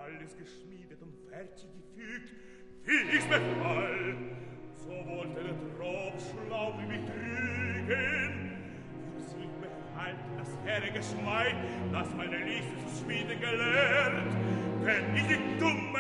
alles geschmiedet und fertig gefügt, wie ich's befall, so wollte der Traum schlau mich betrügen. Für sie behalt das Herr Geschmeid, das meine Liste zu schmieden gelehrt, denn ich die dumm